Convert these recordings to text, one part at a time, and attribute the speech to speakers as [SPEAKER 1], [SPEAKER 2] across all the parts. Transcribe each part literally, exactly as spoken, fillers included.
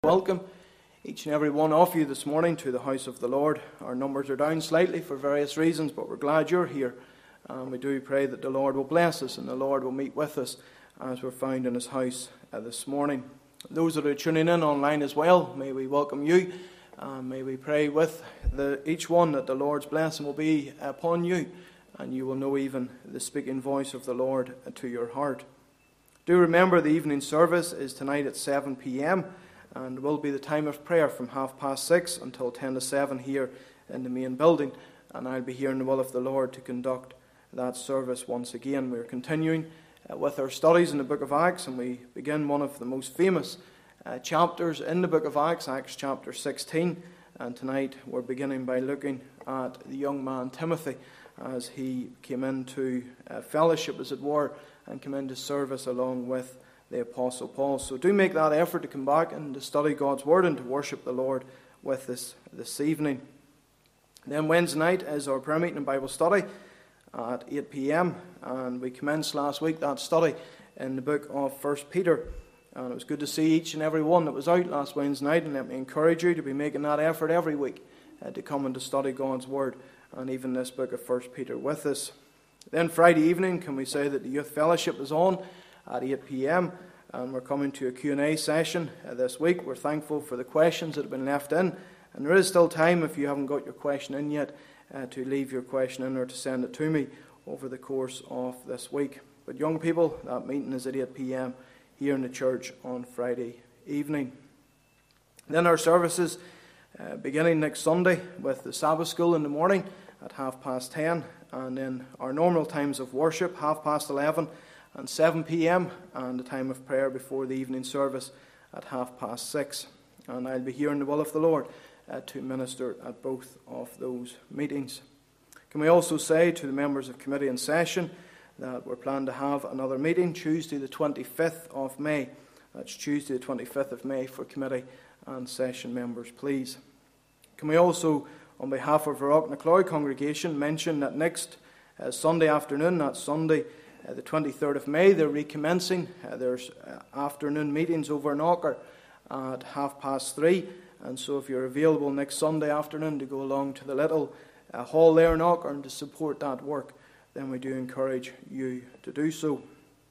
[SPEAKER 1] Welcome each and every one of you this morning to the house of the Lord. Our numbers are down slightly for various reasons, but we're glad you're here. And we do pray that the Lord will bless us and the Lord will meet with us as we're found in His house uh, this morning. Those that are tuning in online as well, may we welcome you. And may we pray with the, each one that the Lord's blessing will be upon you, and you will know even the speaking voice of the Lord to your heart. Do remember the evening service is tonight at seven p.m. and will be the time of prayer from half past six until ten to seven here in the main building. And I'll be here in the will of the Lord to conduct that service once again. We're continuing uh, with our studies in the book of Acts, and we begin one of the most famous uh, chapters in the book of Acts, Acts chapter sixteen. And tonight we're beginning by looking at the young man Timothy as he came into uh, fellowship, as it were, and came into service along with the Apostle Paul. So do make that effort to come back and to study God's Word and to worship the Lord with us this evening. Then Wednesday night is our prayer meeting and Bible study at eight p.m. And we commenced last week that study in the book of First Peter. And it was good to see each and every one that was out last Wednesday night. And let me encourage you to be making that effort every week uh, to come and to study God's Word and even this book of First Peter with us. Then Friday evening, can we say that the Youth Fellowship is on at eight p.m. and we're coming to a Q and A session uh, this week. We're thankful for the questions that have been left in, and there is still time, if you haven't got your question in yet, uh, to leave your question in or to send it to me over the course of this week. But young people, that meeting is at eight p.m. here in the church on Friday evening. Then our services uh, beginning next Sunday with the Sabbath school in the morning at half past ten, and then our normal times of worship, half past eleven and seven p.m. and the time of prayer before the evening service at half past six. And I'll be here in the will of the Lord uh, to minister at both of those meetings. Can we also say to the members of committee and session that we're planning to have another meeting Tuesday the twenty-fifth of May. That's Tuesday the twenty-fifth of May for committee and session members, please. Can we also, on behalf of our Aucknacloy congregation, mention that next uh, Sunday afternoon, that's Sunday Uh, the twenty-third of May, they're recommencing. Uh, there's uh, afternoon meetings over in Aucker at half past three. And so if you're available next Sunday afternoon to go along to the little uh, hall there in Aucker and to support that work, then we do encourage you to do so.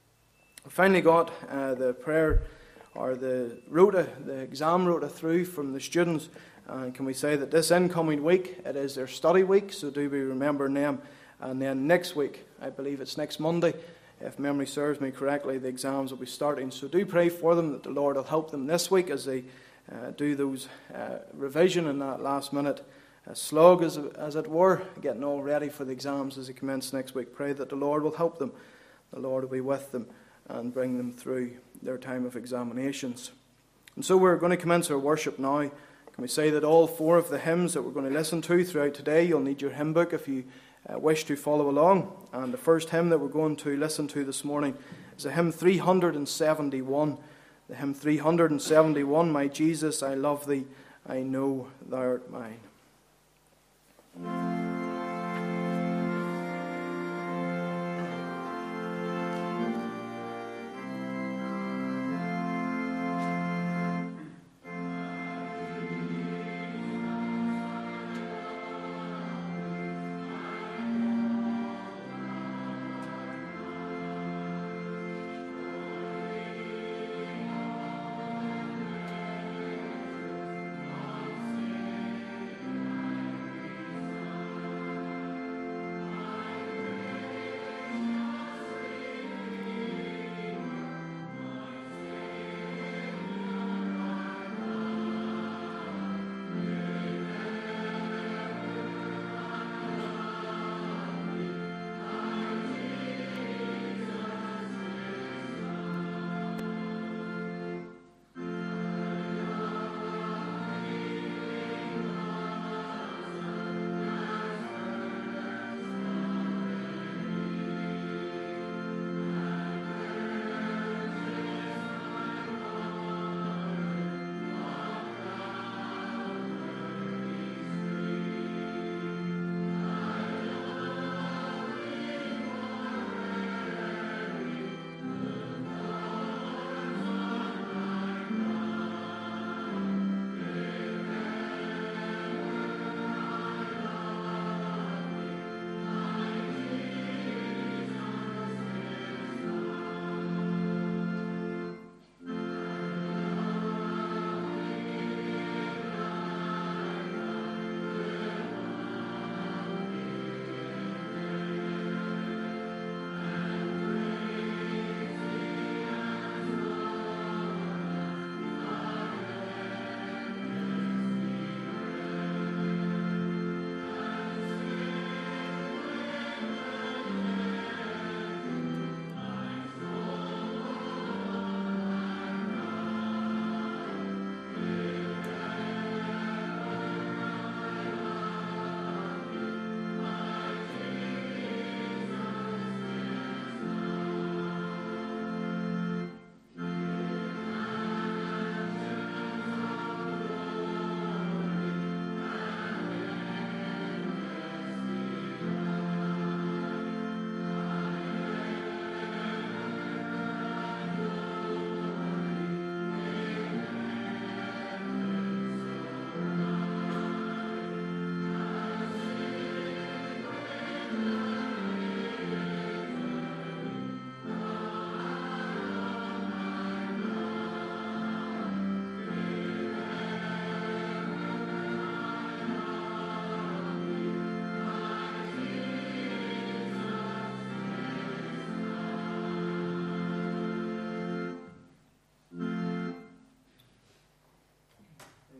[SPEAKER 1] We finally got uh, the prayer or the rota, the exam rota through from the students. And can we say that this incoming week, it is their study week, so do we remember them. And then next week, I believe it's next Monday, if memory serves me correctly, the exams will be starting. So do pray for them that the Lord will help them this week as they uh, do those uh, revision and that last minute uh, slog, as, as it were, getting all ready for the exams as they commence next week. Pray that the Lord will help them. The Lord will be with them and bring them through their time of examinations. And so we're going to commence our worship now. Can we say that all four of the hymns that we're going to listen to throughout today, you'll need your hymn book if you Uh, wish to follow along. And the first hymn that we're going to listen to this morning is a hymn three seventy-one. The hymn three seventy-one, My Jesus, I love thee, I know thou art mine.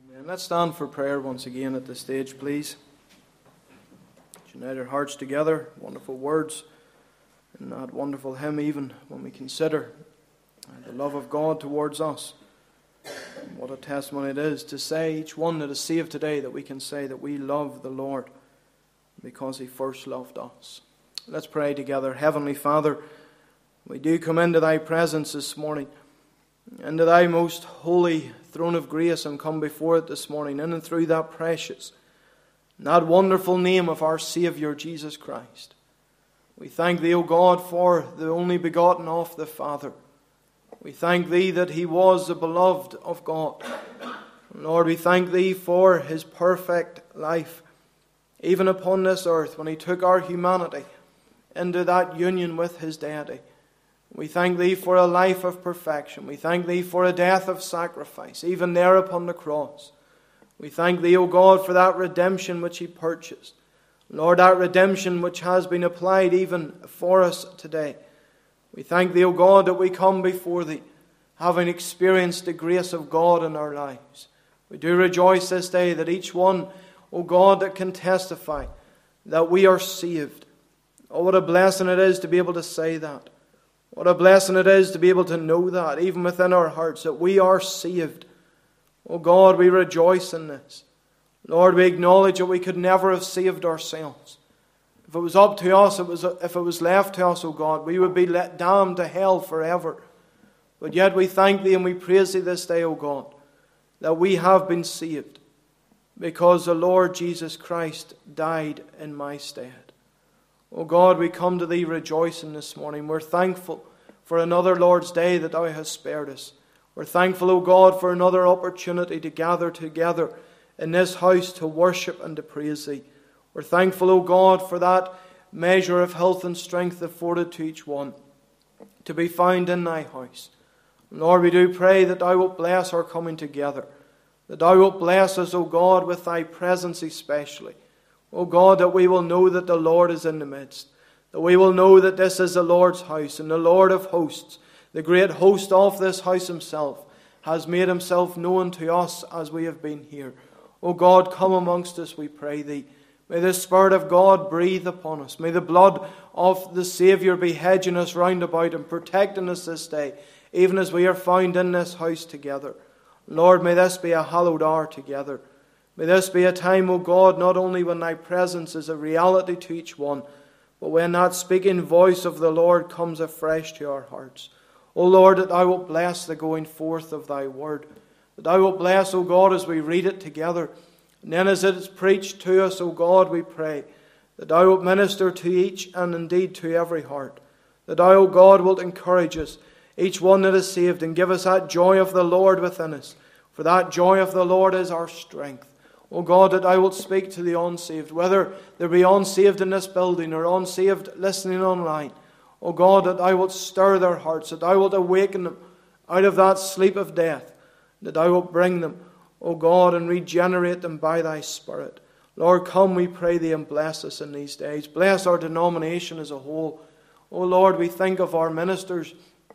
[SPEAKER 1] And let's stand for prayer once again at this stage, please. Unite our hearts together. Wonderful words in that wonderful hymn, even when we consider the love of God towards us. And what a testimony it is to say, each one that is saved today, that we can say that we love the Lord because He first loved us. Let's pray together. Heavenly Father, we do come into Thy presence this morning, into Thy most holy throne of grace, and come before it this morning, in and through that precious, that wonderful name of our Saviour, Jesus Christ. We thank Thee, O God, for the only begotten of the Father. We thank Thee that He was the beloved of God. And Lord, we thank Thee for His perfect life, even upon this earth, when He took our humanity into that union with His deity. We thank Thee for a life of perfection. We thank Thee for a death of sacrifice, even there upon the cross. We thank Thee, O God, for that redemption which He purchased. Lord, that redemption which has been applied even for us today. We thank Thee, O God, that we come before Thee, having experienced the grace of God in our lives. We do rejoice this day that each one, O God, that can testify that we are saved. Oh, what a blessing it is to be able to say that. What a blessing it is to be able to know that, even within our hearts, that we are saved. Oh God, we rejoice in this. Lord, we acknowledge that we could never have saved ourselves. If it was up to us, it was, if it was left to us, oh God, we would be let damned to hell forever. But yet we thank Thee and we praise Thee this day, O God, that we have been saved because the Lord Jesus Christ died in my stead. O God, we come to Thee rejoicing this morning. We're thankful for another Lord's Day that Thou hast spared us. We're thankful, O God, for another opportunity to gather together in this house to worship and to praise Thee. We're thankful, O God, for that measure of health and strength afforded to each one to be found in Thy house. Lord, we do pray that Thou wilt bless our coming together, that Thou wilt bless us, O God, with Thy presence especially. O God, that we will know that the Lord is in the midst, that we will know that this is the Lord's house, and the Lord of hosts, the great host of this house Himself, has made Himself known to us as we have been here. O God, come amongst us, we pray Thee. May the Spirit of God breathe upon us. May the blood of the Saviour be hedging us round about and protecting us this day, even as we are found in this house together. Lord, may this be a hallowed hour together. May this be a time, O God, not only when Thy presence is a reality to each one, but when that speaking voice of the Lord comes afresh to our hearts. O Lord, that Thou wilt bless the going forth of Thy word. That Thou wilt bless, O God, as we read it together. And then as it is preached to us, O God, we pray that Thou wilt minister to each and indeed to every heart. That Thou, O God, wilt encourage us, each one that is saved, and give us that joy of the Lord within us. For that joy of the Lord is our strength. O God, that Thou wilt speak to the unsaved, whether there be unsaved in this building or unsaved listening online. O God, that Thou wilt stir their hearts, that Thou wilt awaken them out of that sleep of death, that Thou wilt bring them, O God, and regenerate them by Thy Spirit. Lord, come, we pray Thee, and bless us in these days. Bless our denomination as a whole. O Lord, we think of our ministers,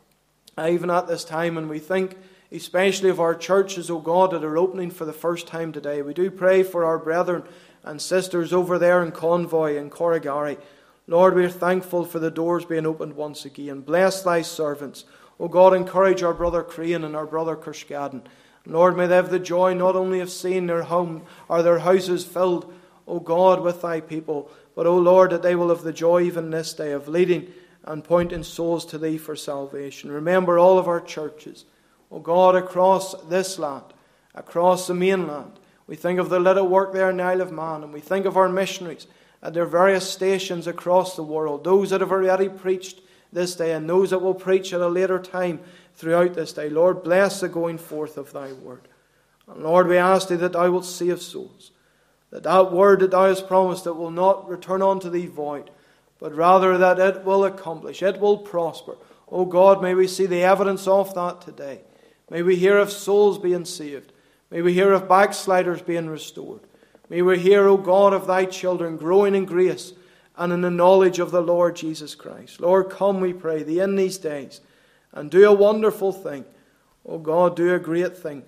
[SPEAKER 1] even at this time, and we think especially of our churches, O God, that are opening for the first time today. We do pray for our brethren and sisters over there in Convoy and Corrigary. Lord, we are thankful for the doors being opened once again. Bless Thy servants. O God, encourage our brother Crane and our brother Kerskaden. Lord, may they have the joy not only of seeing their home or their houses filled, O God, with Thy people, but, O Lord, that they will have the joy even this day of leading and pointing souls to Thee for salvation. Remember all of our churches, O God, across this land, across the mainland. We think of the little work there in the Isle of Man, and we think of our missionaries at their various stations across the world, those that have already preached this day and those that will preach at a later time throughout this day. Lord, bless the going forth of Thy word. And Lord, we ask Thee that Thou wilt save souls, that that word that Thou hast promised, that will not return unto Thee void, but rather that it will accomplish, it will prosper. O God, may we see the evidence of that today. May we hear of souls being saved. May we hear of backsliders being restored. May we hear, O God, of Thy children growing in grace and in the knowledge of the Lord Jesus Christ. Lord, come, we pray Thee, in these days, and do a wonderful thing. O God, do a great thing.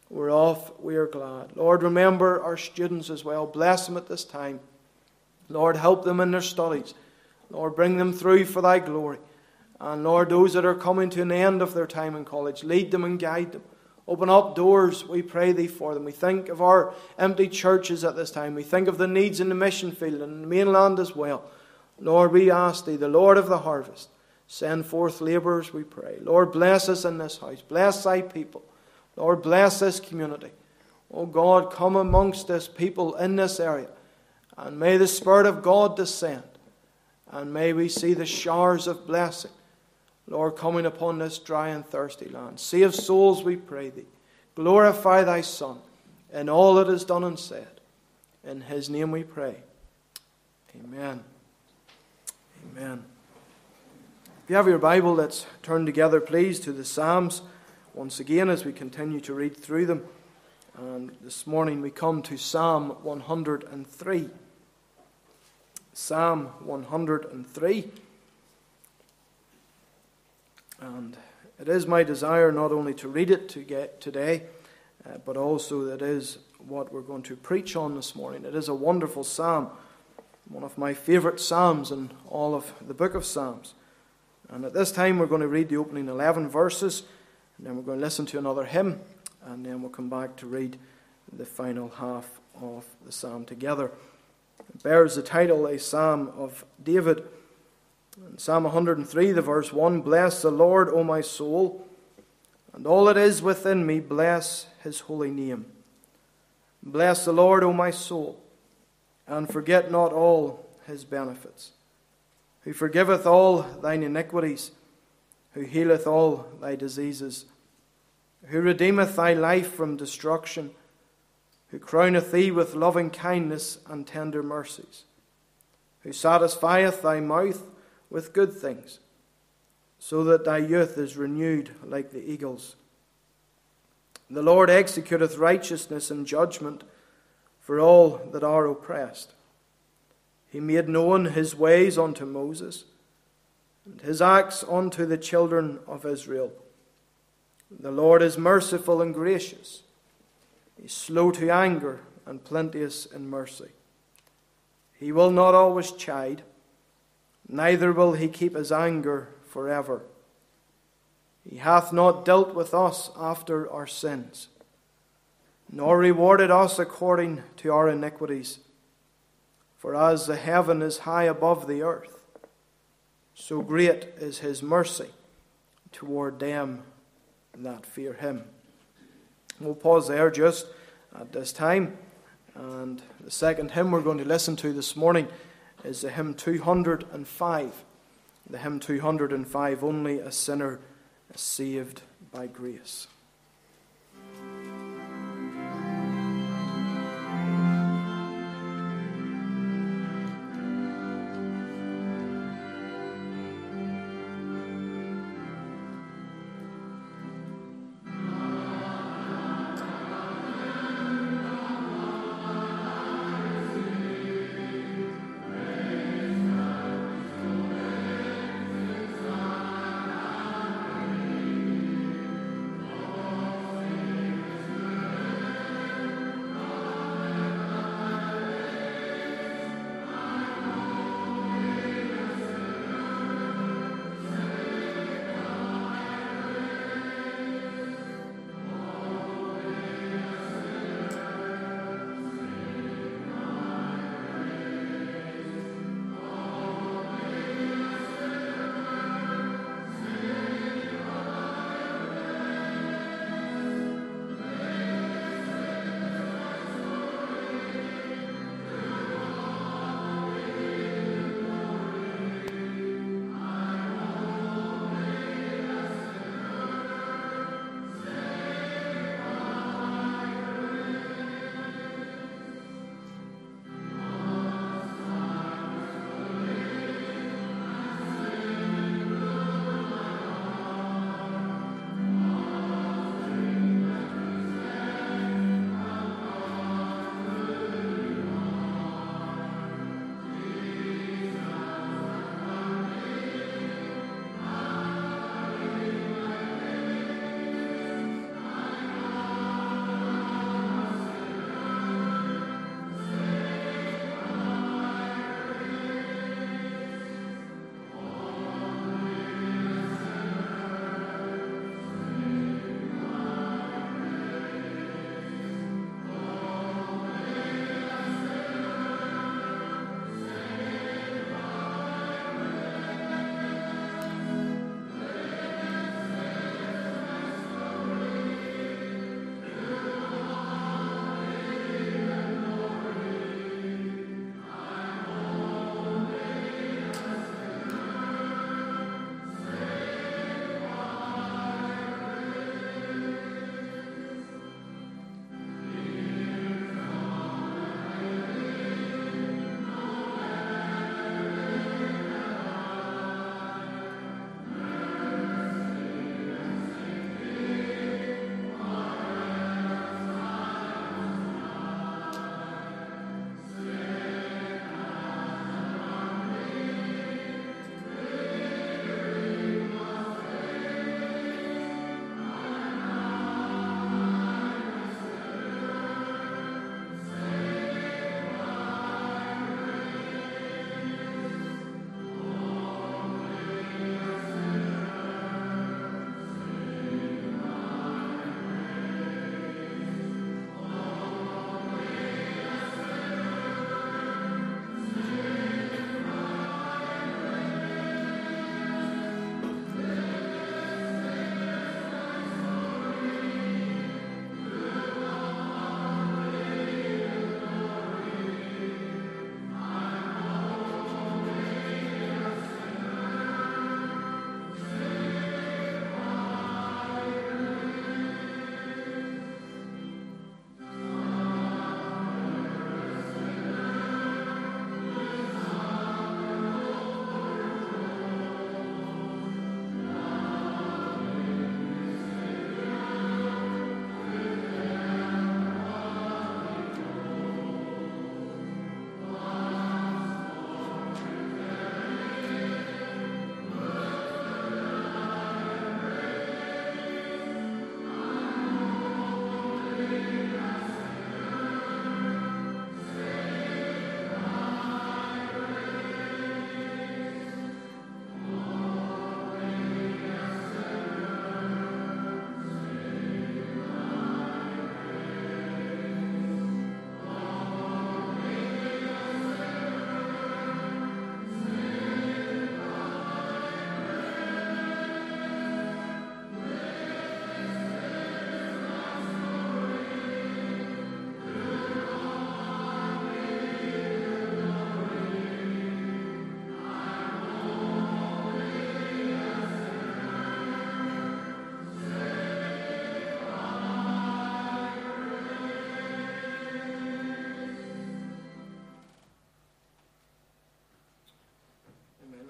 [SPEAKER 1] whereof we are glad. Lord, remember our students as well. Bless them at this time. Lord, help them in their studies. Lord, bring them through for thy glory. And Lord, those that are coming to an end of their time in college, lead them and guide them. Open up doors, we pray thee, for them. We think of our empty churches at this time. We think of the needs in the mission field and the mainland as well. Lord, we ask thee, the Lord of the harvest, send forth labourers, we pray. Lord, bless us in this house. Bless thy people. Lord, bless this community. Oh God, come amongst this people in this area. And may the Spirit of God descend. And may we see the showers of blessing, Lord, coming upon this dry and thirsty land. Save souls, we pray thee. Glorify thy Son in all that is done and said. In his name we pray. Amen. Amen. If you have your Bible, let's turn together, please, to the Psalms once again as we continue to read through them. And this morning we come to Psalm one hundred three. Psalm one hundred three. And it is my desire not only to read it to get today, uh, but also that is what we're going to preach on this morning. It is a wonderful psalm, one of my favourite psalms in all of the book of Psalms. And at this time we're going to read the opening eleven verses, and then we're going to listen to another hymn, and then we'll come back to read the final half of the psalm together. It bears the title, A Psalm of David. In Psalm one hundred three, the verse one, Bless the Lord, O my soul, and all that is within me, bless his holy name. Bless the Lord, O my soul, and forget not all his benefits, who forgiveth all thine iniquities, who healeth all thy diseases, who redeemeth thy life from destruction, who crowneth thee with loving kindness and tender mercies, who satisfieth thy mouth with good things, so that thy youth is renewed like the eagles. The Lord executeth righteousness and judgment for all that are oppressed. He made known his ways unto Moses, and his acts unto the children of Israel. The Lord is merciful and gracious. He is slow to anger and plenteous in mercy. He will not always chide, neither will he keep his anger forever. He hath not dealt with us after our sins, nor rewarded us according to our iniquities. For as the heaven is high above the earth, so great is his mercy toward them that fear him. We'll pause there just at this time. And the second hymn we're going to listen to this morning is the hymn two hundred five. The hymn two hundred five, Only a Sinner Saved by Grace.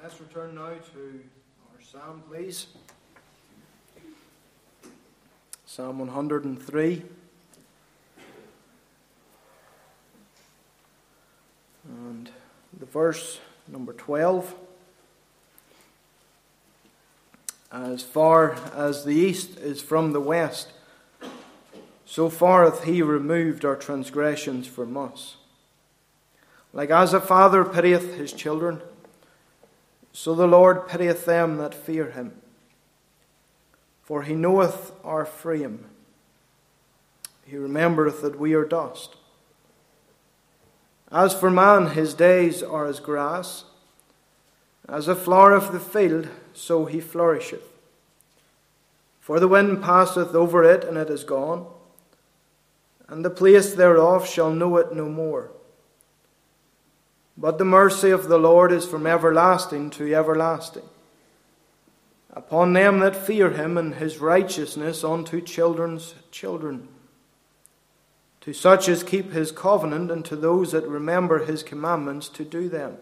[SPEAKER 1] Let's return now to our psalm, please. Psalm one hundred three. And the verse number twelve. As far as the east is from the west, so far hath he removed our transgressions from us. Like as a father pitieth his children, so the Lord pitieth them that fear him. For he knoweth our frame. He remembereth that we are dust. As for man, his days are as grass. As a flower of the field, so he flourisheth. For the wind passeth over it, and it is gone, and the place thereof shall know it no more. But the mercy of the Lord is from everlasting to everlasting, upon them that fear him, and his righteousness unto children's children, to such as keep his covenant, and to those that remember his commandments to do them.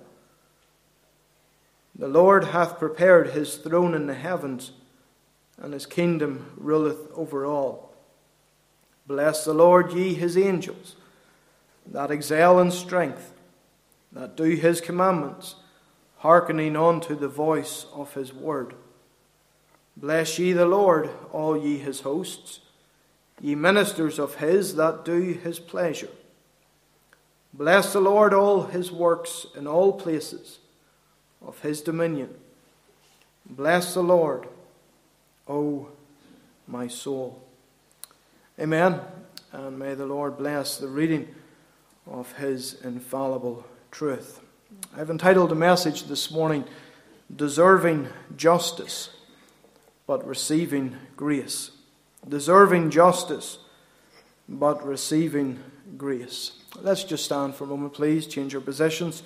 [SPEAKER 1] The Lord hath prepared his throne in the heavens, and his kingdom ruleth over all. Bless the Lord, ye his angels, that excel in strength, that do his commandments, hearkening unto the voice of his word. Bless ye the Lord, all ye his hosts, ye ministers of his that do his pleasure. Bless the Lord, all his works in all places of his dominion. Bless the Lord, O my soul. Amen. And may the Lord bless the reading of his infallible truth. I've entitled the message this morning, Deserving Justice, but Receiving Grace. Deserving justice, but receiving grace. Let's just stand for a moment, please. Change our positions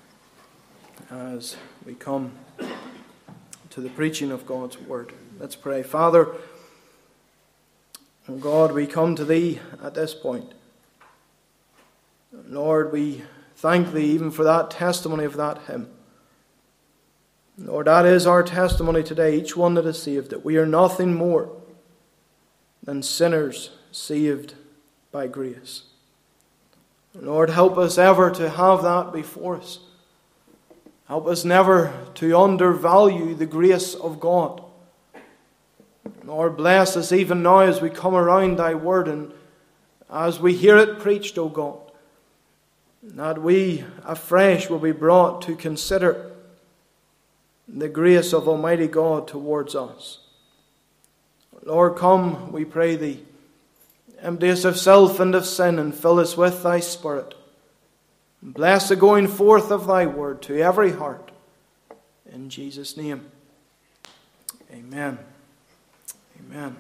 [SPEAKER 1] as we come to the preaching of God's word. Let's pray. Father, oh God, we come to thee at this point. Lord, we thank thee even for that testimony of that hymn. Lord, that is our testimony today, each one that is saved, that we are nothing more than sinners saved by grace. Lord, help us ever to have that before us. Help us never to undervalue the grace of God. Lord, bless us even now as we come around thy word and as we hear it preached, O God, that we afresh will be brought to consider the grace of Almighty God towards us. Lord, come, we pray thee, empty us of self and of sin, and fill us with thy Spirit. Bless the going forth of thy word to every heart. In Jesus' name, amen. Amen.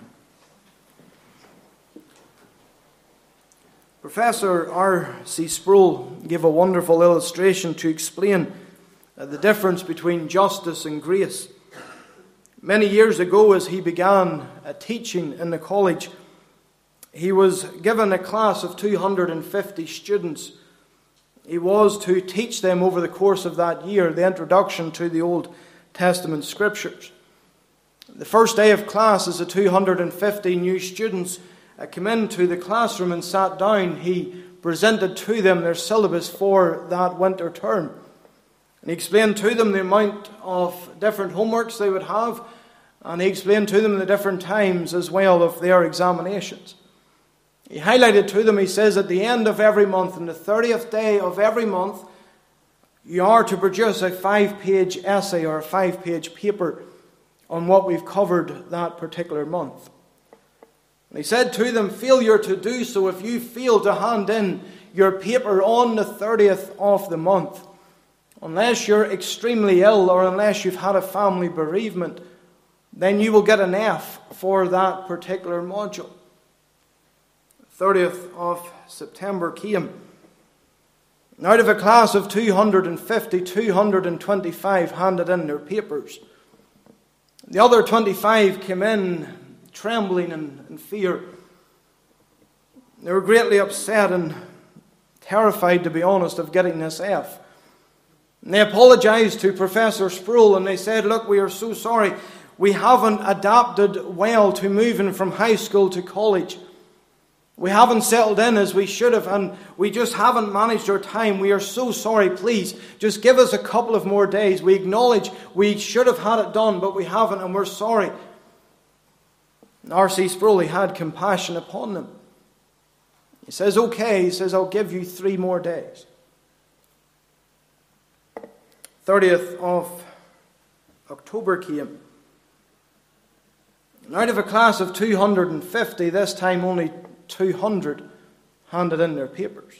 [SPEAKER 1] Professor R C Sproul gave a wonderful illustration to explain the difference between justice and grace. Many years ago, as he began teaching in the college, he was given a class of two hundred fifty students. He was to teach them over the course of that year the introduction to the Old Testament Scriptures. The first day of class, as the two hundred fifty new students came into the classroom and sat down, he presented to them their syllabus for that winter term. And he explained to them the amount of different homeworks they would have, and he explained to them the different times as well of their examinations. He highlighted to them, he says, at the end of every month, on the thirtieth day of every month, you are to produce a five-page essay or a five-page paper on what we've covered that particular month. And he said to them, failure to do so, if you fail to hand in your paper on the thirtieth of the month, unless you're extremely ill or unless you've had a family bereavement, then you will get an F for that particular module. thirtieth of September came. Out of a class of two hundred fifty, two hundred twenty-five handed in their papers. The other twenty-five came in trembling and in fear. They were greatly upset and terrified, to be honest, of getting this F. And they apologized to Professor Sproul and they said, look, we are so sorry. We haven't adapted well to moving from high school to college. We haven't settled in as we should have, and we just haven't managed our time. We are so sorry. Please, just give us a couple of more days. We acknowledge we should have had it done, but we haven't, and we're sorry. And R C Sproul, he had compassion upon them. He says, okay, he says, I'll give you three more days. thirtieth of October came. And out of a class of two hundred fifty, this time only two hundred handed in their papers.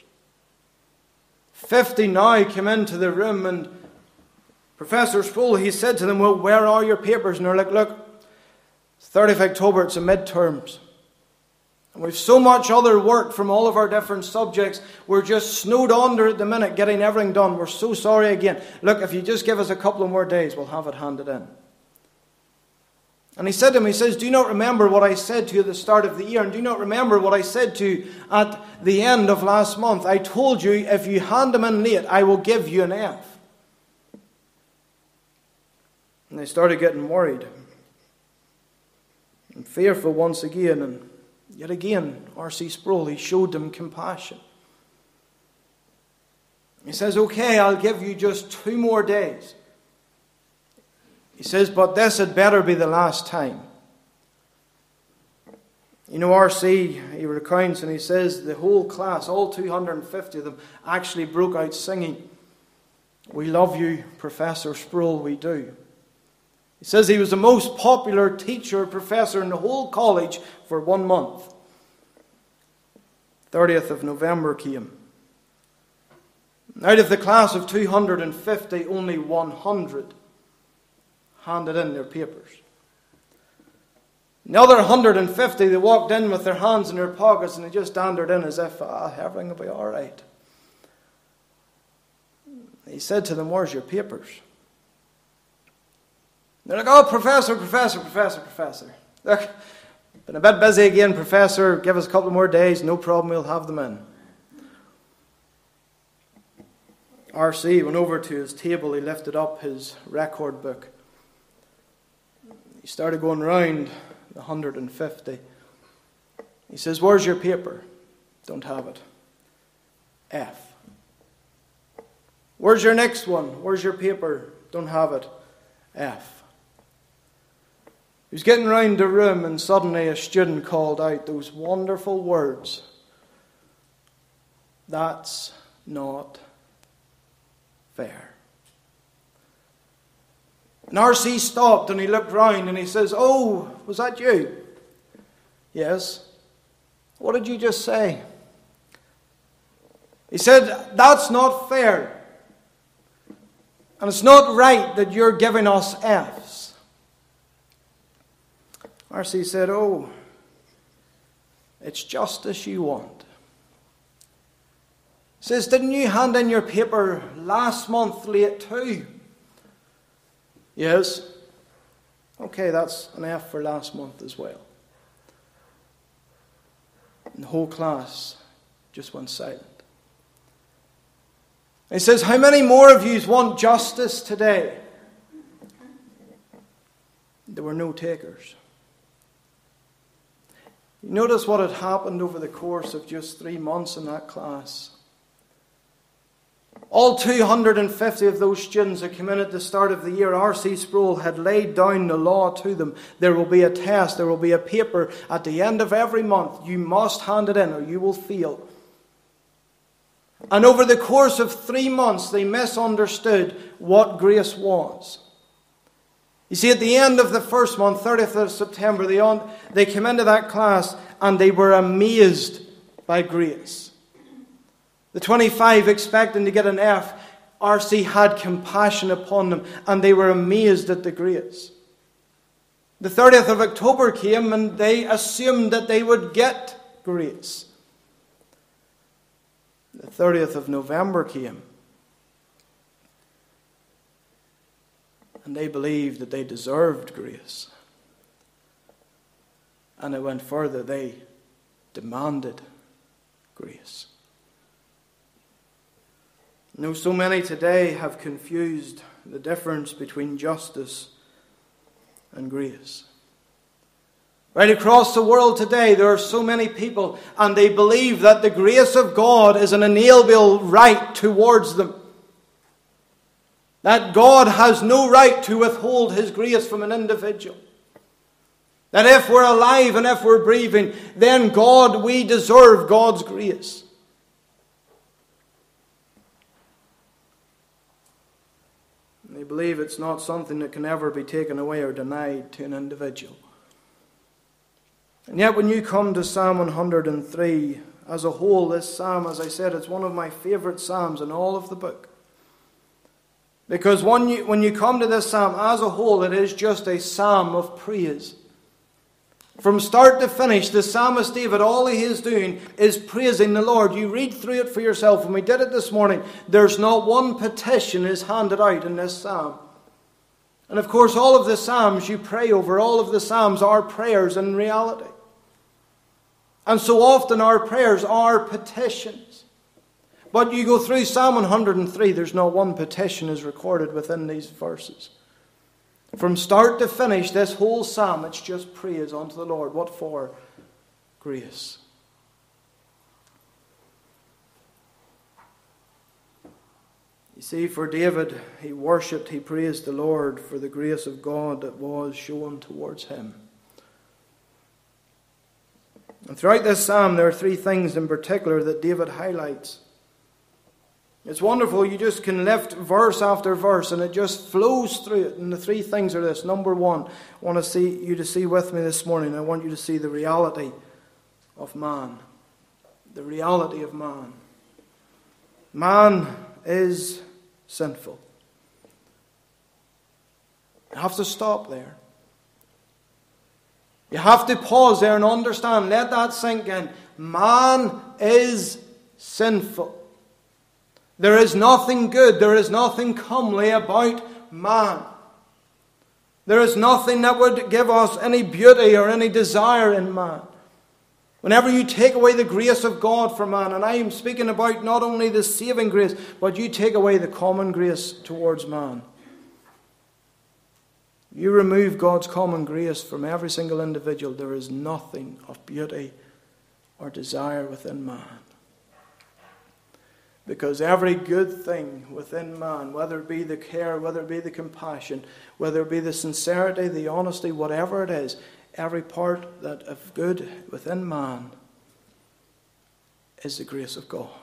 [SPEAKER 1] fifty now came into the room, and Professor Sproul, he said to them, well, where are your papers? And they're like, look, it's thirtieth of October, it's a midterms. And we've so much other work from all of our different subjects. We're just snowed under at the minute, getting everything done. We're so sorry again. Look, if you just give us a couple of more days, we'll have it handed in. And he said to him, he says, do you not remember what I said to you at the start of the year? And do you not remember what I said to you at the end of last month? I told you, if you hand them in late, I will give you an F. And they started getting worried and fearful once again. And yet again, R C Sproul, he showed them compassion. He says, okay, I'll give you just two more days. He says, but this had better be the last time. You know, R C, he recounts and he says the whole class, all two hundred fifty of them, actually broke out singing, we love you, Professor Sproul, we do. He says he was the most popular teacher, professor in the whole college for one month. thirtieth of November came. Out of the class of two hundred fifty, only one hundred handed in their papers. The other one hundred fifty, they walked in with their hands in their pockets and they just standered in as if, ah, everything will be all right. He said to them, where's your papers? They're like, oh, professor, professor, professor, professor. Look, been a bit busy again, professor. Give us a couple more days. No problem, we'll have them in. R C went over to his table. He lifted up his record book. He started going round the one hundred fifty. He says, where's your paper? Don't have it. F. Where's your next one? Where's your paper? Don't have it. F. He was getting round the room and suddenly a student called out those wonderful words. That's not fair. And R C stopped and he looked round and he says, oh, was that you? Yes. What did you just say? He said, that's not fair. And it's not right that you're giving us Fs. R C said, oh, it's just as you want. He says, didn't you hand in your paper last month late too? Yes. Okay, that's an F for last month as well. And the whole class just went silent. He says, how many more of you want justice today? There were no takers. You notice what had happened over the course of just three months in that class. All two hundred fifty of those students that came in at the start of the year, R C Sproul had laid down the law to them. There will be a test, there will be a paper at the end of every month. You must hand it in or you will fail. And over the course of three months, they misunderstood what grace was. You see, at the end of the first month, thirtieth of September, they, on, they came into that class and they were amazed by grace. The twenty-five expecting to get an F, R C had compassion upon them and they were amazed at the grace. The thirtieth of October came and they assumed that they would get grace. The thirtieth of November came. And they believed that they deserved grace. And it went further. They demanded grace. You know, so many today have confused the difference between justice and grace. Right across the world today, there are so many people, and they believe that the grace of God is an inalienable right towards them. That God has no right to withhold His grace from an individual. That if we're alive and if we're breathing, then God, we deserve God's grace. And they believe it's not something that can ever be taken away or denied to an individual. And yet when you come to Psalm one hundred three, as a whole, this psalm, as I said, it's one of my favourite psalms in all of the book. Because when you, when you come to this psalm as a whole, it is just a psalm of praise. From start to finish, the psalmist David, all he is doing is praising the Lord. You read through it for yourself. When we did it this morning, there's not one petition is handed out in this psalm. And of course, all of the psalms you pray over, all of the psalms are prayers in reality. And so often our prayers are petitions. But you go through Psalm one hundred three, there's not one petition is recorded within these verses. From start to finish, this whole psalm, it's just praise unto the Lord. What for? Grace. You see, for David, he worshipped, he praised the Lord for the grace of God that was shown towards him. And throughout this psalm, there are three things in particular that David highlights. It's wonderful. You just can lift verse after verse and it just flows through it. And the three things are this. Number one, I want to see you to see with me this morning. I want you to see the reality of man. The reality of man. Man is sinful. You have to stop there. You have to pause there and understand. Let that sink in. Man is sinful. There is nothing good, there is nothing comely about man. There is nothing that would give us any beauty or any desire in man. Whenever you take away the grace of God from man, and I am speaking about not only the saving grace, but you take away the common grace towards man. You remove God's common grace from every single individual, there is nothing of beauty or desire within man. Because every good thing within man, whether it be the care, whether it be the compassion, whether it be the sincerity, the honesty, whatever it is, every part that of good within man is the grace of God.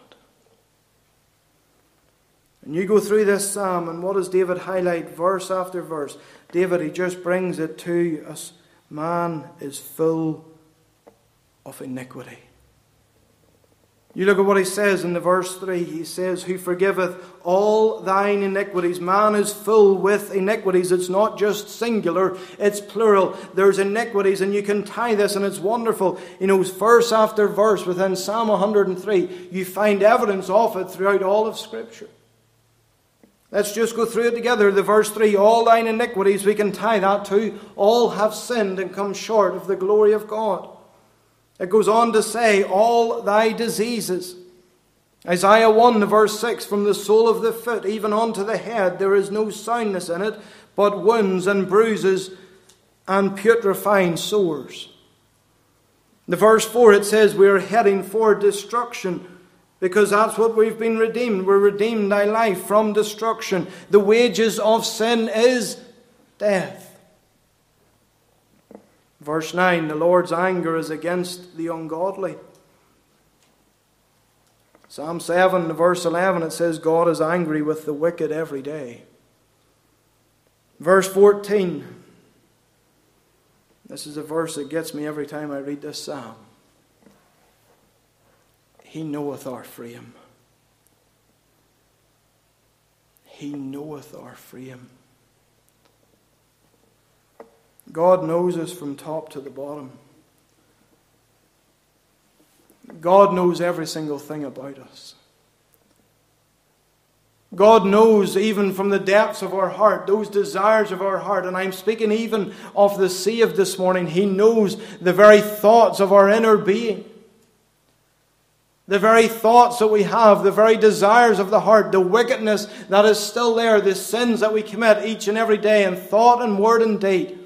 [SPEAKER 1] And you go through this psalm, and what does David highlight verse after verse? David, he just brings it to us. Man is full of iniquity. You look at what he says in the verse three. He says, who forgiveth all thine iniquities. Man is full with iniquities. It's not just singular, it's plural. There's iniquities, and you can tie this, and it's wonderful. You know, verse after verse within Psalm one hundred three, you find evidence of it throughout all of Scripture. Let's just go through it together. The verse three, all thine iniquities, we can tie that to all have sinned and come short of the glory of God. It goes on to say, all thy diseases. Isaiah one, verse six, from the sole of the foot even unto the head, there is no soundness in it, but wounds and bruises and putrefying sores. The verse four, it says we are heading for destruction, because that's what we've been redeemed. We're redeemed thy life from destruction. The wages of sin is death. Verse nine, the Lord's anger is against the ungodly. Psalm seven, verse eleven, it says God is angry with the wicked every day. Verse fourteen, this is a verse that gets me every time I read this psalm. He knoweth our frame. He knoweth our frame. God knows us from top to the bottom. God knows every single thing about us. God knows even from the depths of our heart, those desires of our heart. And I'm speaking even of the saved this morning. He knows the very thoughts of our inner being. The very thoughts that we have, the very desires of the heart, the wickedness that is still there, the sins that we commit each and every day in thought and word and deed.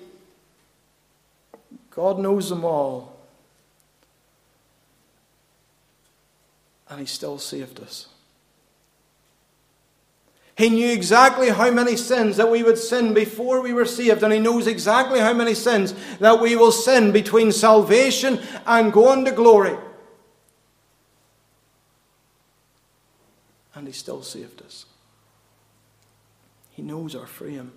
[SPEAKER 1] God knows them all. And He still saved us. He knew exactly how many sins that we would sin before we were saved, and He knows exactly how many sins that we will sin between salvation and going to glory. And He still saved us. He knows our frame.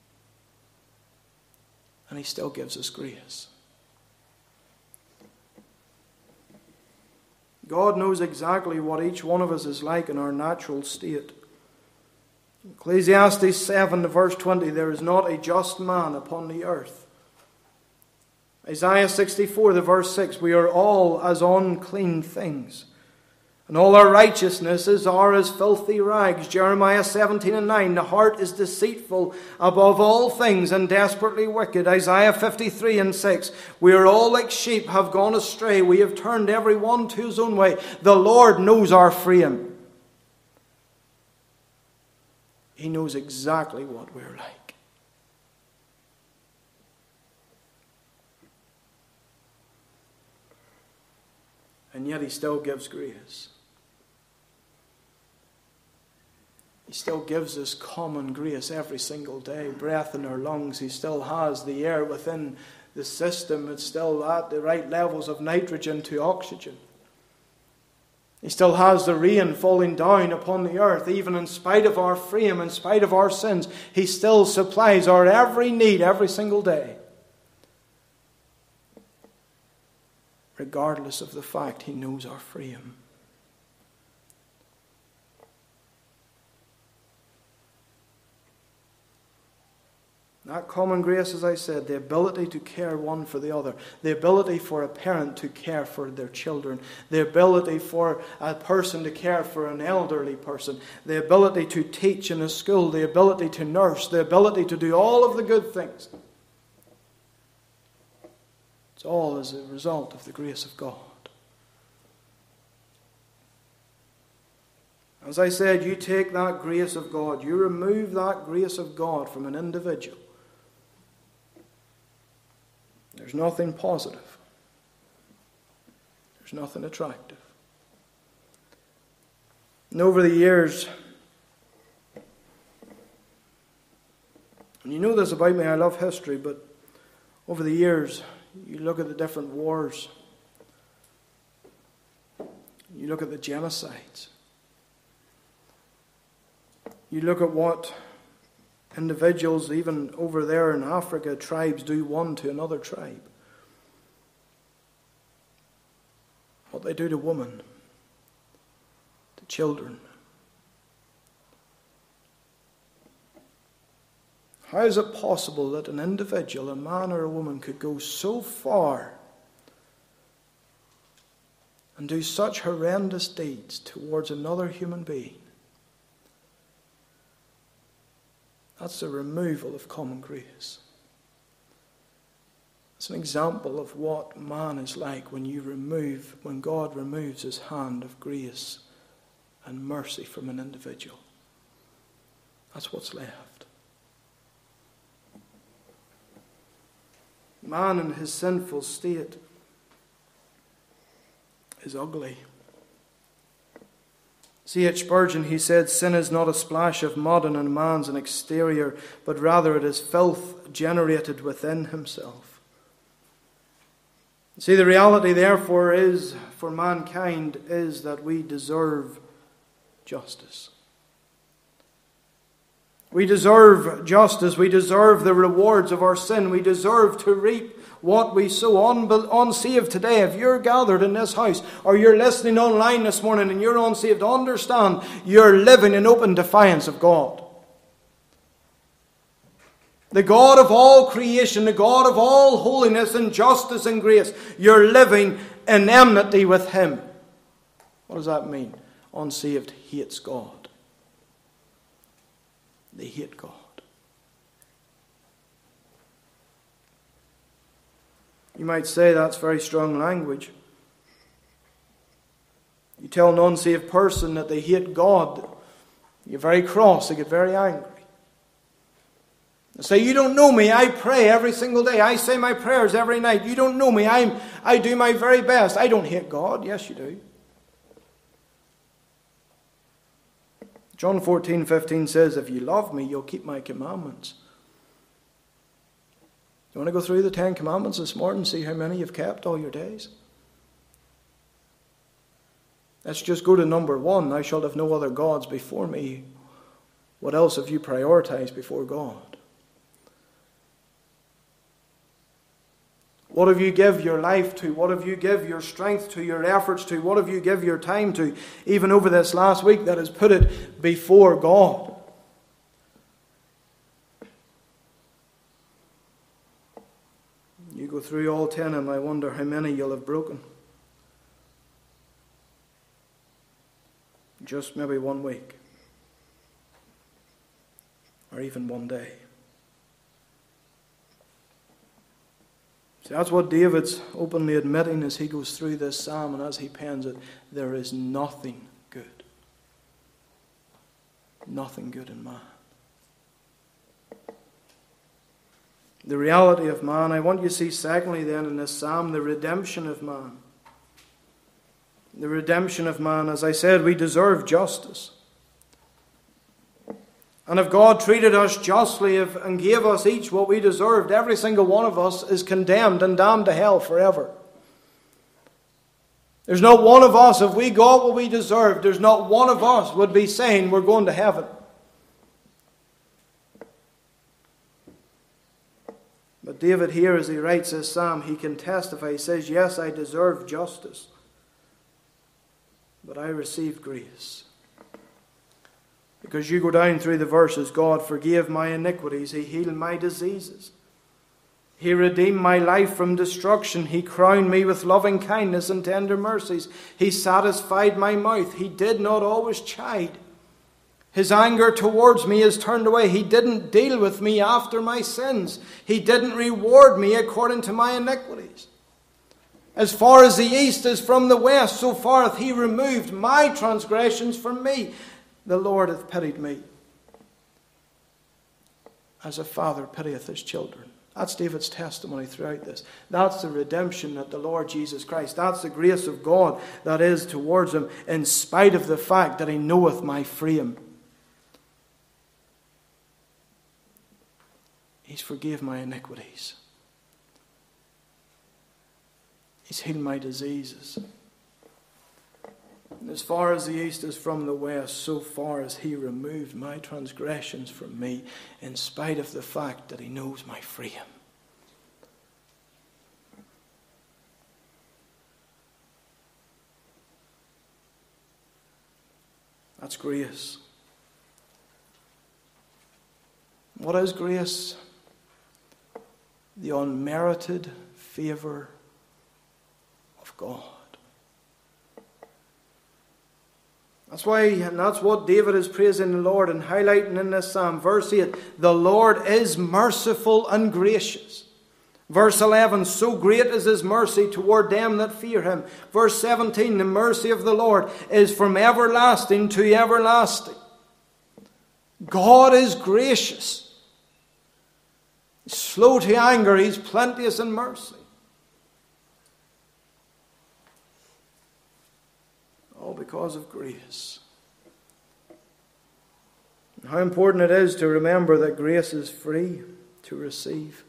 [SPEAKER 1] And He still gives us grace. God knows exactly what each one of us is like in our natural state. Ecclesiastes seven, verse twenty, there is not a just man upon the earth. Isaiah sixty-four, the verse six, we are all as unclean things, and all our righteousnesses are as filthy rags. Jeremiah seventeen and nine, the heart is deceitful above all things and desperately wicked. Isaiah fifty-three and six, we are all like sheep, have gone astray. We have turned every one to his own way. The Lord knows our frame. He knows exactly what we're like. And yet He still gives grace. He still gives us common grace every single day. Breath in our lungs. He still has the air within the system. It's still at the right levels of nitrogen to oxygen. He still has the rain falling down upon the earth. Even in spite of our frame, in spite of our sins, He still supplies our every need every single day. Regardless of the fact He knows our frame. That common grace, as I said, the ability to care one for the other, the ability for a parent to care for their children, the ability for a person to care for an elderly person, the ability to teach in a school, the ability to nurse, the ability to do all of the good things. It's all as a result of the grace of God. As I said, you take that grace of God, you remove that grace of God from an individual. There's nothing positive. There's nothing attractive. And over the years, and you know this about me, I love history, but over the years, you look at the different wars, you look at the genocides, you look at what individuals, even over there in Africa, tribes do one to another tribe. What they do to women, to children. How is it possible that an individual, a man or a woman, could go so far and do such horrendous deeds towards another human being? That's the removal of common grace. It's an example of what man is like when you remove, when God removes His hand of grace and mercy from an individual. That's what's left. Man in his sinful state is ugly. C H Spurgeon, he said, sin is not a splash of mud on a man's an exterior, but rather it is filth generated within himself. See, the reality therefore is, for mankind, is that we deserve justice. We deserve justice. We deserve the rewards of our sin. We deserve to reap what we sow. Unsaved today, if you're gathered in this house or you're listening online this morning and you're unsaved, understand you're living in open defiance of God. The God of all creation, the God of all holiness and justice and grace, you're living in enmity with Him. What does that mean? Unsaved hates God. They hate God. You might say that's very strong language. You tell an unsaved person that they hate God, you get very cross, they get very angry. They say, you don't know me, I pray every single day, I say my prayers every night. You don't know me, I'm, I do my very best. I don't hate God. Yes, you do. John fourteen fifteen says, if you love me, you'll keep my commandments. You want to go through the Ten Commandments this morning and see how many you've kept all your days? Let's just go to number one. Thou shalt have no other gods before me. What else have you prioritized before God? What have you give your life to? What have you give your strength to, your efforts to? What have you give your time to? Even over this last week that has put it before God. You go through all ten and I wonder how many you'll have broken. Just maybe one week. Or even one day. See, that's what David's openly admitting as he goes through this psalm and as he pens it. There is nothing good. Nothing good in man. The reality of man. I want you to see secondly then in this psalm the redemption of man. The redemption of man. As I said, we deserve justice. And if God treated us justly if, and gave us each what we deserved, every single one of us is condemned and damned to hell forever. There's not one of us, if we got what we deserved, there's not one of us would be saying we're going to heaven. But David here, as he writes this psalm, he can testify. He says, yes, I deserve justice, but I received grace. Because you go down through the verses, God forgave my iniquities, He healed my diseases. He redeemed my life from destruction. He crowned me with loving kindness and tender mercies. He satisfied my mouth. He did not always chide. His anger towards me is turned away. He didn't deal with me after my sins. He didn't reward me according to my iniquities. As far as the east is from the west, so far hath He removed my transgressions from me. The Lord hath pitied me, as a father pitieth his children. That's David's testimony throughout this. That's the redemption that the Lord Jesus Christ, that's the grace of God that is towards him, in spite of the fact that He knoweth my frame. He's forgave my iniquities. He's healed my diseases. And as far as the east is from the west, so far as He removed my transgressions from me, in spite of the fact that He knows my frame. That's grace. What is grace? The unmerited favour of God. That's why, and that's what David is praising the Lord and highlighting in this psalm. Verse eight, the Lord is merciful and gracious. Verse eleven, so great is His mercy toward them that fear Him. Verse seventeen, the mercy of the Lord is from everlasting to everlasting. God is gracious. He's slow to anger. He's plenteous in mercy. All because of grace. And how important it is to remember that grace is free to receive.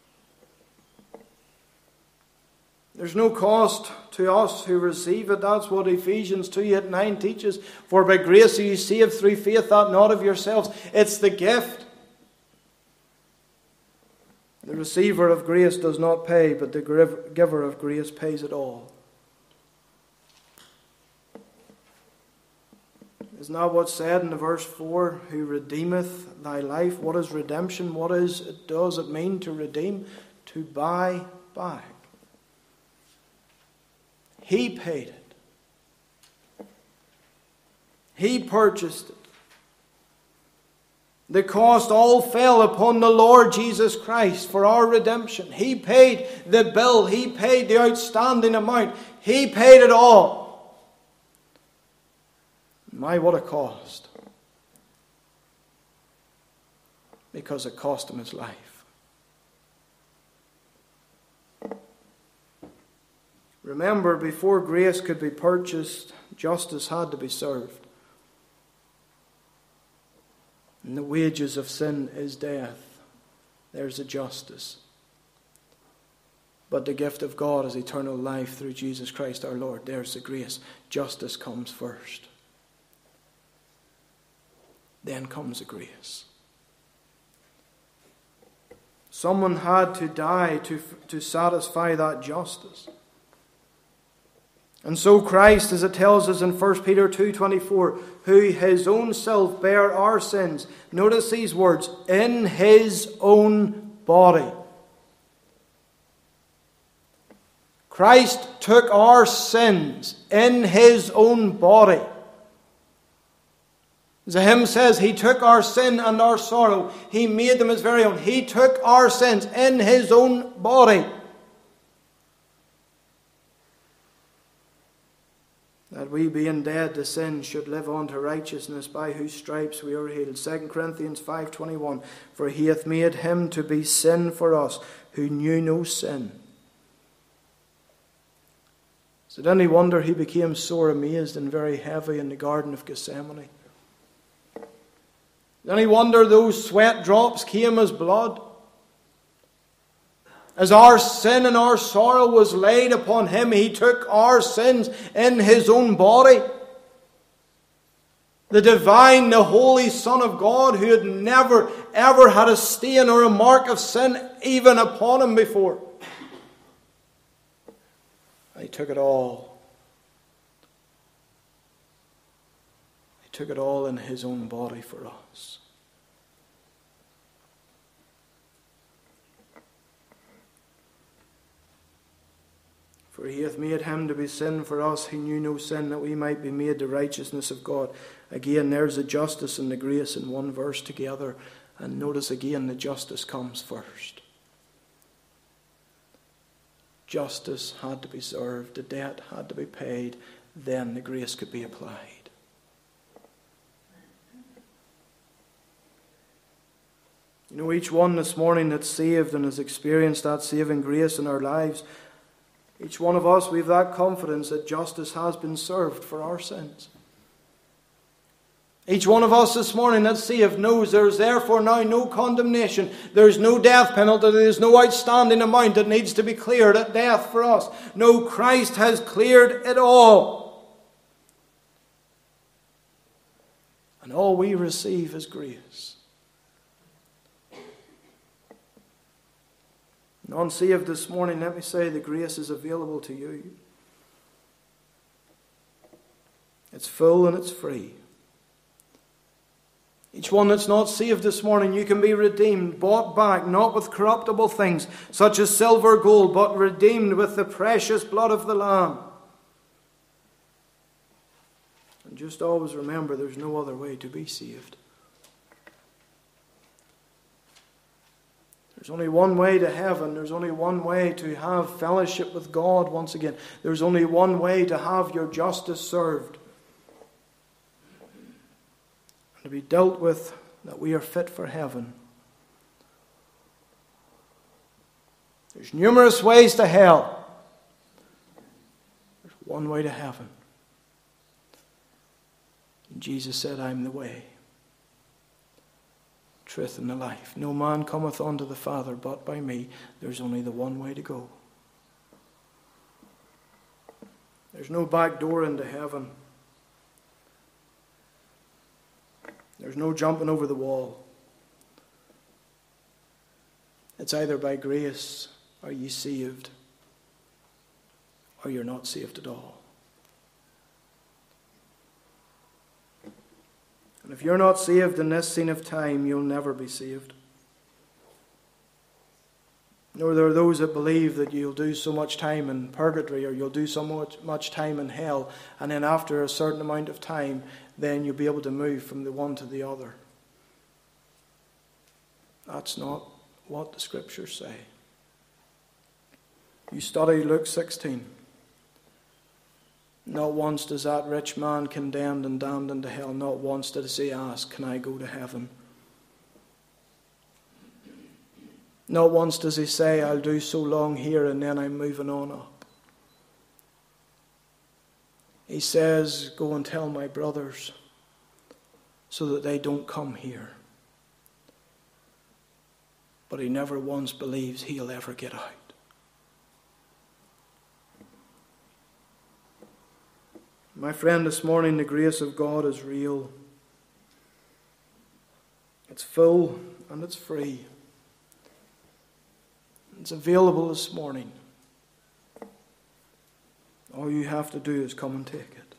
[SPEAKER 1] There's no cost to us who receive it. That's what Ephesians two eight nine teaches. For by grace are you saved through faith, that not of yourselves. It's the gift. The receiver of grace does not pay, but the giver of grace pays it all. Isn't that what's said in the verse four? Who redeemeth thy life? What is redemption? What is it does it mean to redeem? To buy back. He paid it. He purchased it. The cost all fell upon the Lord Jesus Christ for our redemption. He paid the bill. He paid the outstanding amount. He paid it all. My, what a cost. Because it cost him his life. Remember, before grace could be purchased, justice had to be served. And the wages of sin is death. There's a justice. But the gift of God is eternal life through Jesus Christ our Lord. There's the grace. Justice comes first. Then comes the grace. Someone had to die to, to satisfy that justice. And so Christ, as it tells us in First Peter two twenty-four, who his own self bare our sins. Notice these words, in his own body. Christ took our sins in his own body. As the hymn says, he took our sin and our sorrow. He made them his very own. He took our sins in his own body. That we, being dead to sin, should live on to righteousness, by whose stripes we are healed. Second Corinthians five twenty-one, for he hath made him to be sin for us, who knew no sin. Is it any wonder he became sore amazed and very heavy in the Garden of Gethsemane? Is it any wonder those sweat drops came as blood? As our sin and our sorrow was laid upon him, he took our sins in his own body. The divine, the holy Son of God, who had never, ever had a stain or a mark of sin even upon him before. He took it all. He took it all in his own body for us. For he hath made him to be sin for us who knew no sin, that we might be made the righteousness of God. Again, there's the justice and the grace in one verse together. And notice again, the justice comes first. Justice had to be served, the debt had to be paid, then the grace could be applied. You know, each one this morning that's saved and has experienced that saving grace in our lives, each one of us, we have that confidence that justice has been served for our sins. Each one of us this morning that's saved knows there is therefore now no condemnation. There is no death penalty. There is no outstanding amount that needs to be cleared at death for us. No, Christ has cleared it all. And all we receive is grace. Unsaved this morning, let me say the grace is available to you. It's full and it's free. Each one that's not saved this morning, you can be redeemed, bought back, not with corruptible things, such as silver or gold, but redeemed with the precious blood of the Lamb. And just always remember, there's no other way to be saved. There's only one way to heaven. There's only one way to have fellowship with God once again. There's only one way to have your justice served. And to be dealt with that we are fit for heaven. There's numerous ways to hell. There's one way to heaven. And Jesus said, I'm the way, truth, and the life. No man cometh unto the Father but by me. There's only the one way to go. There's no back door into heaven. There's no jumping over the wall. It's either by grace are ye saved, or you're not saved at all. And if you're not saved in this scene of time, you'll never be saved. Nor there are those that believe that you'll do so much time in purgatory or you'll do so much, much time in hell, and then after a certain amount of time, then you'll be able to move from the one to the other. That's not what the Scriptures say. You study Luke sixteen. Not once does that rich man condemned and damned into hell, not once does he ask, can I go to heaven? Not once does he say, I'll do so long here and then I'm moving on up. He says, go and tell my brothers so that they don't come here. But he never once believes he'll ever get out. My friend, this morning the grace of God is real. It's full and it's free. It's available this morning. All you have to do is come and take it.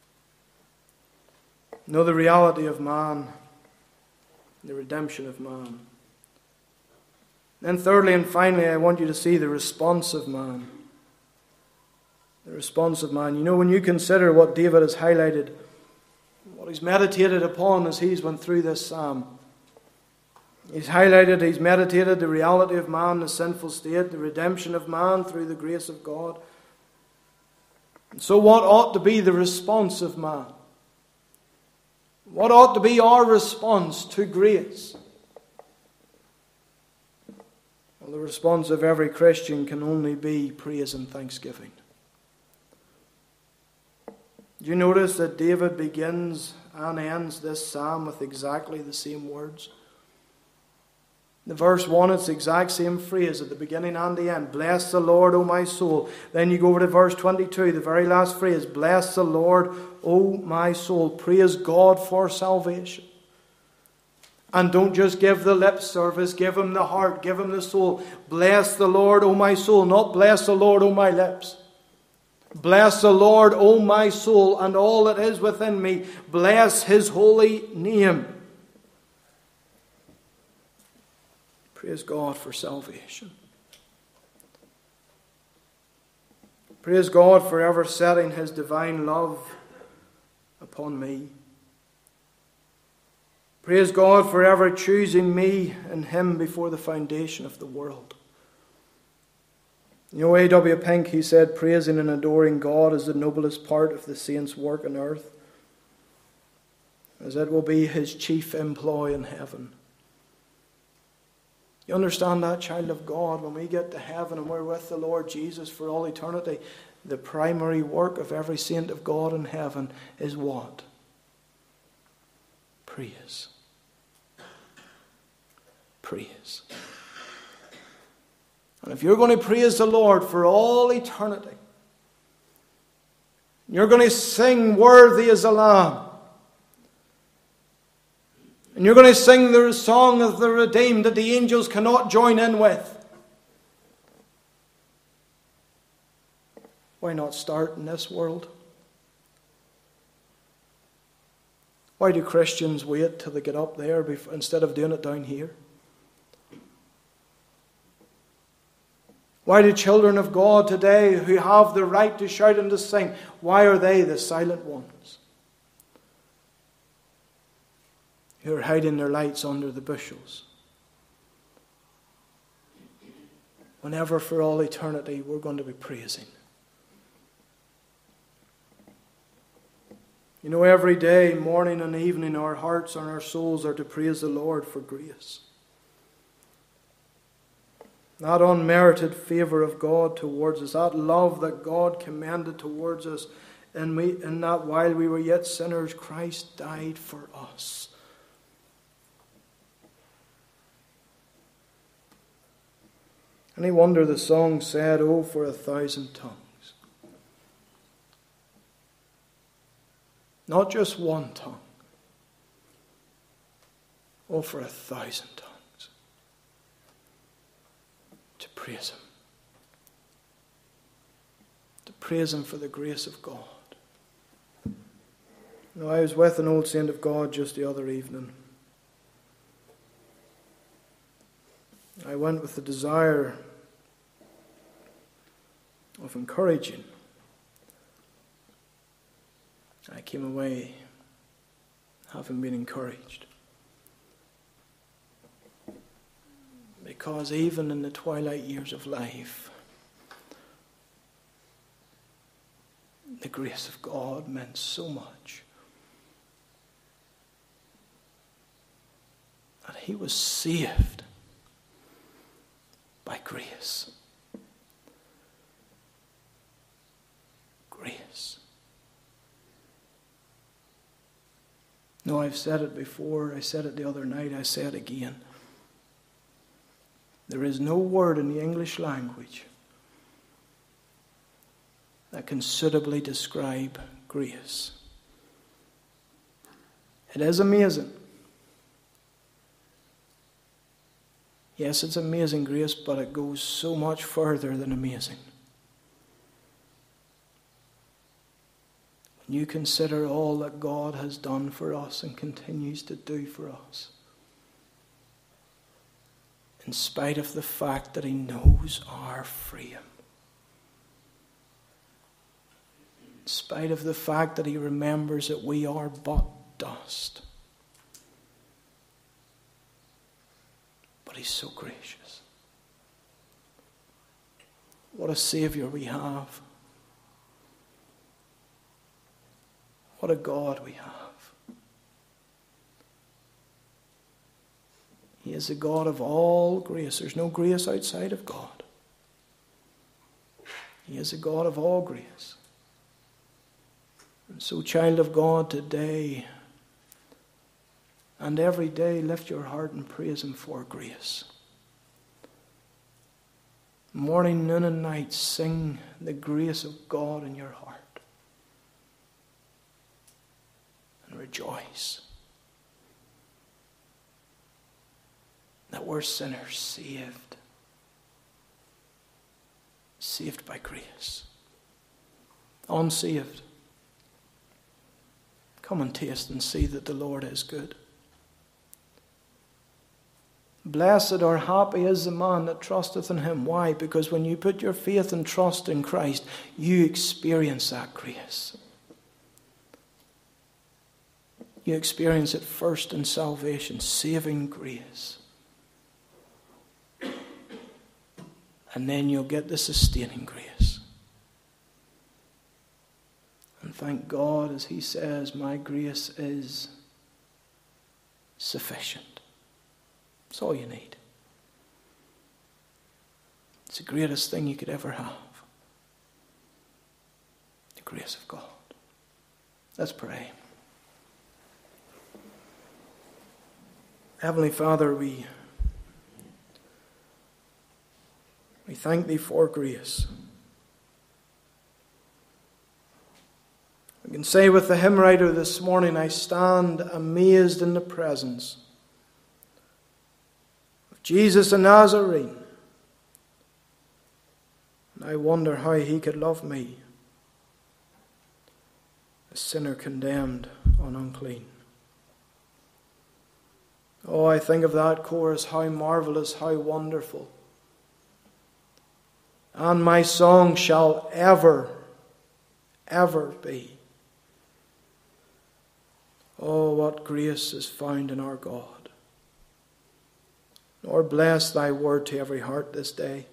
[SPEAKER 1] Know the reality of man, the redemption of man. Then thirdly and finally, I want you to see the response of man. The response of man. You know, when you consider what David has highlighted, what he's meditated upon as he's went through this psalm. He's highlighted, he's meditated the reality of man, the sinful state, the redemption of man through the grace of God. And so what ought to be the response of man? What ought to be our response to grace? Well, the response of every Christian can only be praise and thanksgiving. Do you notice that David begins and ends this psalm with exactly the same words? In verse one, it's the exact same phrase at the beginning and the end. Bless the Lord, O my soul. Then you go over to verse twenty-two, the very last phrase. Bless the Lord, O my soul. Praise God for salvation. And don't just give the lip service. Give him the heart. Give him the soul. Bless the Lord, O my soul. Not bless the Lord, O my lips. Bless the Lord, O my soul, and all that is within me. Bless his holy name. Praise God for salvation. Praise God for ever setting his divine love upon me. Praise God for ever choosing me and him before the foundation of the world. You know, A W Pink, he said, praising and adoring God is the noblest part of the saint's work on earth, as it will be his chief employ in heaven. You understand that, child of God? When we get to heaven and we're with the Lord Jesus for all eternity, the primary work of every saint of God in heaven is what? Praise. Praise. And if you're going to praise the Lord for all eternity, you're going to sing worthy as a lamb, and you're going to sing the song of the redeemed that the angels cannot join in with, why not start in this world? Why do Christians wait till they get up there before, instead of doing it down here? Why do children of God today who have the right to shout and to sing, why are they the silent ones? Who are hiding their lights under the bushels. Whenever for all eternity we're going to be praising. You know, every day, morning and evening, our hearts and our souls are to praise the Lord for grace. That unmerited favour of God towards us, that love that God commended towards us, and we, in that while we were yet sinners, Christ died for us. Any wonder the song said, "Oh, for a thousand tongues." Not just one tongue. Oh, for a thousand tongues. To praise him. To praise him for the grace of God. Now, I was with an old saint of God just the other evening. I went with the desire of encouraging. I came away having been encouraged. Because even in the twilight years of life, the grace of God meant so much. That he was saved by grace. Grace. No, I've said it before. I said it the other night. I say it again. There is no word in the English language that can suitably describe grace. It is amazing. Yes, it's amazing grace, but it goes so much further than amazing. When you consider all that God has done for us and continues to do for us, in spite of the fact that he knows our freedom, in spite of the fact that he remembers that we are but dust, but he's so gracious. What a Savior we have. What a God we have. He is the God of all grace. There's no grace outside of God. He is the God of all grace. And so, child of God, today and every day, lift your heart and praise him for grace. Morning, noon, and night, sing the grace of God in your heart. And rejoice that we're sinners saved. Saved by grace. Unsaved. Come and taste and see that the Lord is good. Blessed or happy is the man that trusteth in him. Why? Because when you put your faith and trust in Christ, you experience that grace. You experience it first in salvation, saving grace. And then you'll get the sustaining grace. And thank God, as he says, my grace is sufficient. It's all you need. It's the greatest thing you could ever have. The grace of God. Let's pray. Heavenly Father, we We thank thee for grace. We can say with the hymn writer this morning, I stand amazed in the presence of Jesus the Nazarene. And I wonder how he could love me, a sinner condemned and unclean. Oh, I think of that chorus, how marvelous, how wonderful. And my song shall ever, ever be. Oh, what grace is found in our God. Lord, bless thy word to every heart this day.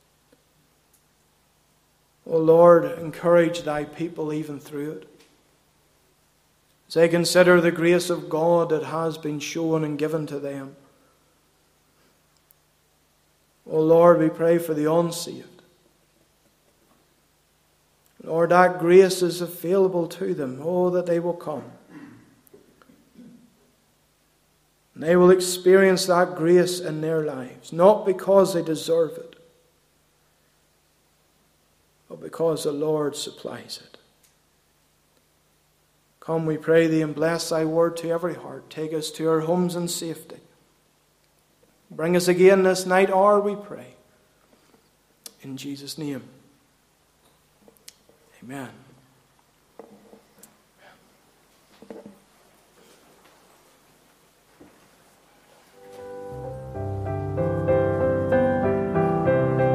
[SPEAKER 1] Oh, Lord, encourage thy people even through it. As they consider the grace of God that has been shown and given to them. Oh, Lord, we pray for the unsaved. Lord, that grace is available to them. Oh, that they will come. And they will experience that grace in their lives, not because they deserve it, but because the Lord supplies it. Come, we pray thee, and bless thy word to every heart. Take us to our homes in safety. Bring us again this night hour, we pray. In Jesus' name. Amen.